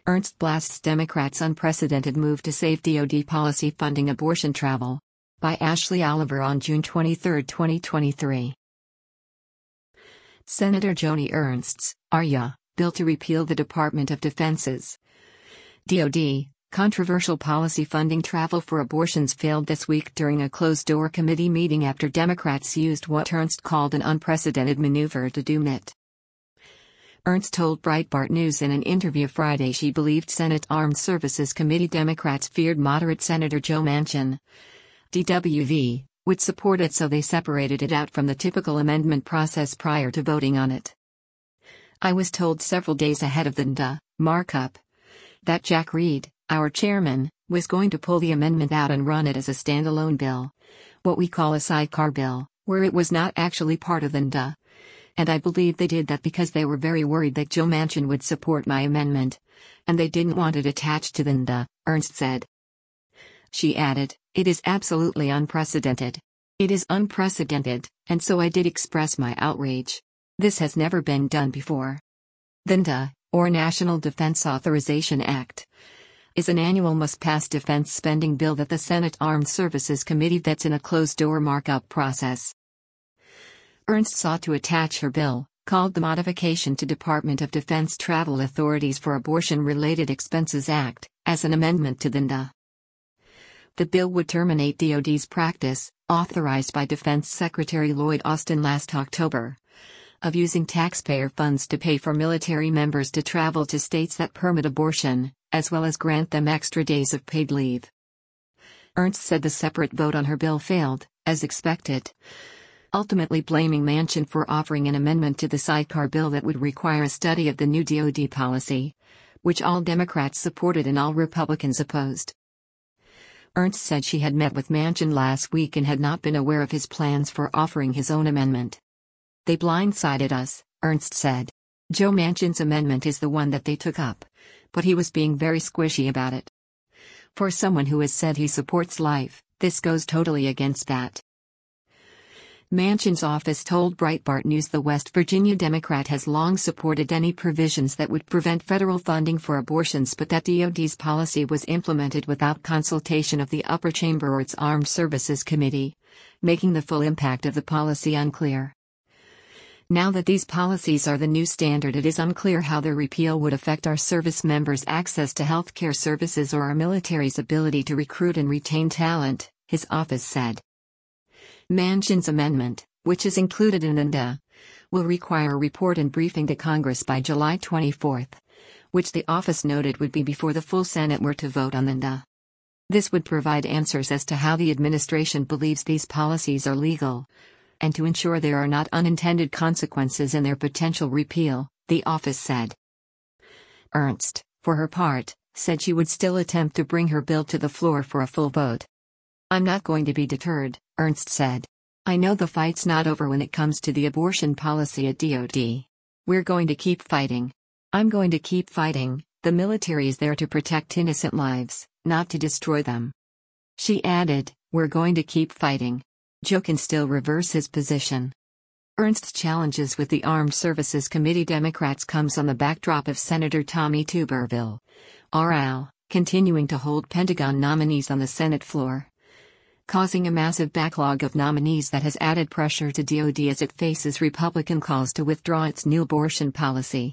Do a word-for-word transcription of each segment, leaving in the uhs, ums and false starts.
Ernst blasts Democrats' unprecedented move to save D O D policy funding abortion travel. By Ashley Oliver on June twenty-third, twenty twenty-three. Senator Joni Ernst's (A R Y A) bill to repeal the Department of Defense's D O D controversial policy funding travel for abortions failed this week during a closed-door committee meeting after Democrats used what Ernst called an unprecedented maneuver to doom it. Ernst told Breitbart News in an interview Friday she believed Senate Armed Services Committee Democrats feared moderate Senator Joe Manchin, D W V, would support it, so they separated it out from the typical amendment process prior to voting on it. "I was told several days ahead of the N D A markup that Jack Reed, our chairman, was going to pull the amendment out and run it as a standalone bill, what we call a sidecar bill, where it was not actually part of the N D A. And I believe they did that because they were very worried that Joe Manchin would support my amendment, and they didn't want it attached to the N D A," Ernst said. She added, "It is absolutely unprecedented. It is unprecedented, and so I did express my outrage. This has never been done before." The N D A, or National Defense Authorization Act, is an annual must-pass defense spending bill that the Senate Armed Services Committee vets in a closed-door markup process. Ernst sought to attach her bill, called the Modification to Department of Defense Travel Authorities for Abortion-Related Expenses Act, as an amendment to the N D A. The bill would terminate D O D's practice, authorized by Defense Secretary Lloyd Austin last October, of using taxpayer funds to pay for military members to travel to states that permit abortion, as well as grant them extra days of paid leave. Ernst said the separate vote on her bill failed, as expected, ultimately blaming Manchin for offering an amendment to the sidecar bill that would require a study of the new D O D policy, which all Democrats supported and all Republicans opposed. Ernst said she had met with Manchin last week and had not been aware of his plans for offering his own amendment. "They blindsided us," Ernst said. "Joe Manchin's amendment is the one that they took up, but he was being very squishy about it. For someone who has said he supports life, this goes totally against that." Manchin's office told Breitbart News the West Virginia Democrat has long supported any provisions that would prevent federal funding for abortions, but that D O D's policy was implemented without consultation of the upper chamber or its Armed Services Committee, making the full impact of the policy unclear. Now that these policies are the new standard, it is unclear how their repeal would affect our service members' access to health care services or our military's ability to recruit and retain talent, his office said. Manchin's amendment, which is included in the N D A, will require a report and briefing to Congress by July twenty-fourth, which the office noted would be before the full Senate were to vote on the N D A. This would provide answers as to how the administration believes these policies are legal, and to ensure there are not unintended consequences in their potential repeal, the office said. Ernst, for her part, said she would still attempt to bring her bill to the floor for a full vote. "I'm not going to be deterred," Ernst said. "I know the fight's not over when it comes to the abortion policy at D O D. We're going to keep fighting. I'm going to keep fighting. The military is there to protect innocent lives, not to destroy them." She added, "We're going to keep fighting. Joe can still reverse his position." Ernst's challenges with the Armed Services Committee Democrats comes on the backdrop of Senator Tommy Tuberville, R L, continuing to hold Pentagon nominees on the Senate floor, causing a massive backlog of nominees that has added pressure to D O D as it faces Republican calls to withdraw its new abortion policy.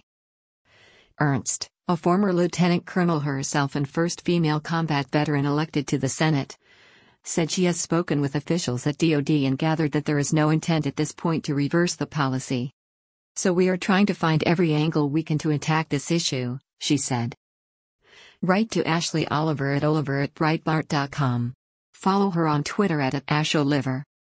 Ernst, a former lieutenant colonel herself and first female combat veteran elected to the Senate, said she has spoken with officials at D O D and gathered that there is no intent at this point to reverse the policy. "So we are trying to find every angle we can to attack this issue," she said. Write to Ashley Oliver at oliver at breitbart dot com. Follow her on Twitter at, at asholiver.